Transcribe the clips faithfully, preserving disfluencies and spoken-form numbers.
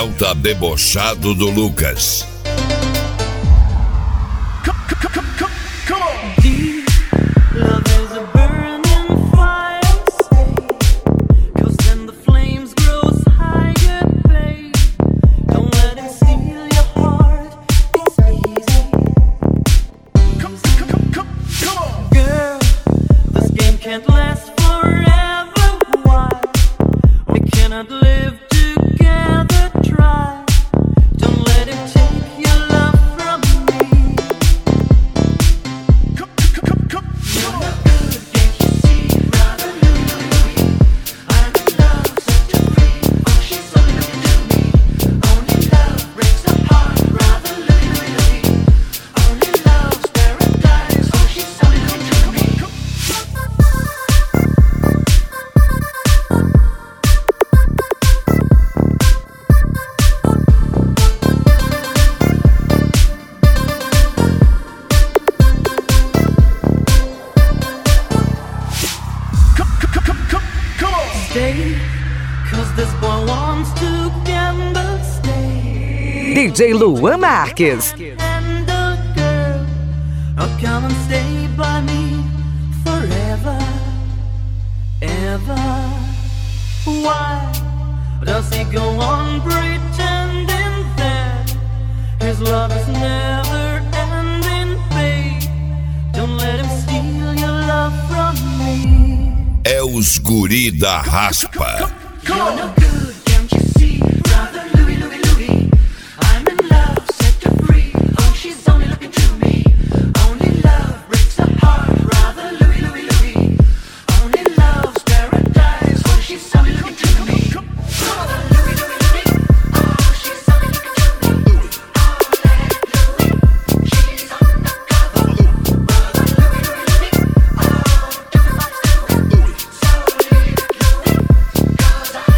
Celta debochado do Lucas. D J Luan Marques. Come and stay by me forever, ever. Why does he go on pretending that his love is never ending, babe? Don't let him steal your love from me. É os guri da raspa. You're no good, can't you see, brother Louie, Louie, Louie? I'm in love, set her free. Oh, she's only looking to me. Only love breaks the heart, brother Louie, Louie, Louie. Only love's paradise. Oh, she's only looking to me. Brother Louie, Louie, Louie. Oh, she's only looking to me. Oh, Louie, she's undercover. Brother Louie, Louie, Louie. Oh, do it like Louie. So leave it, Louie. Cause I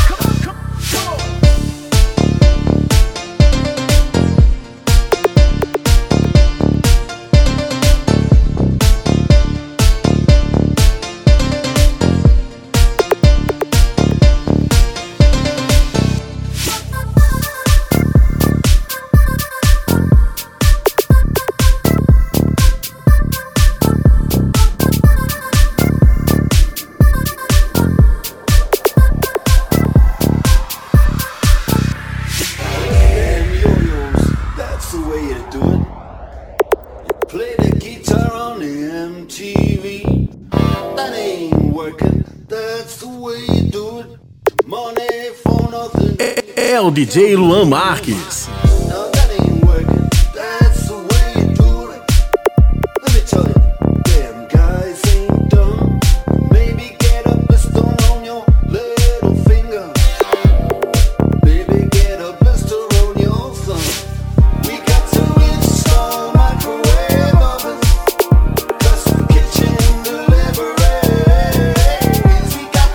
É o D J Luan Marques.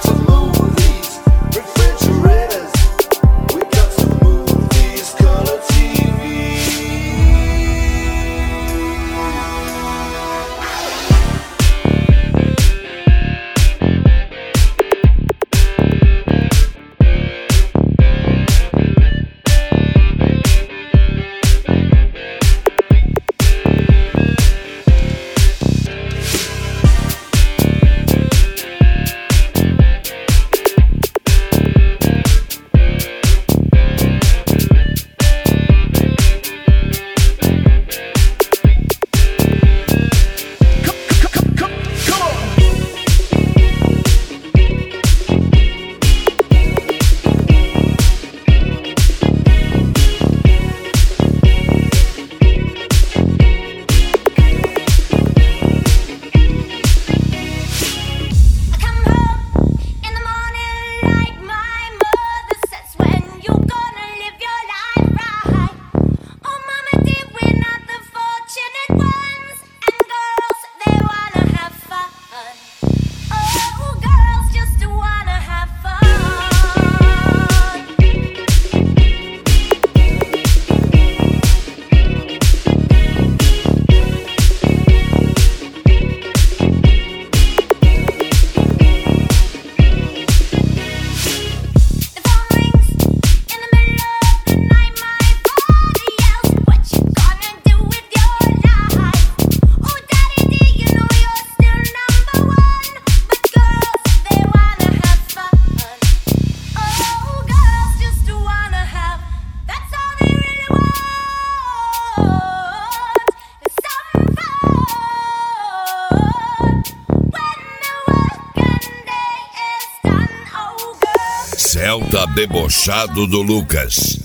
Refrigerators, we got to move these colors. Celta debochado do Lucas.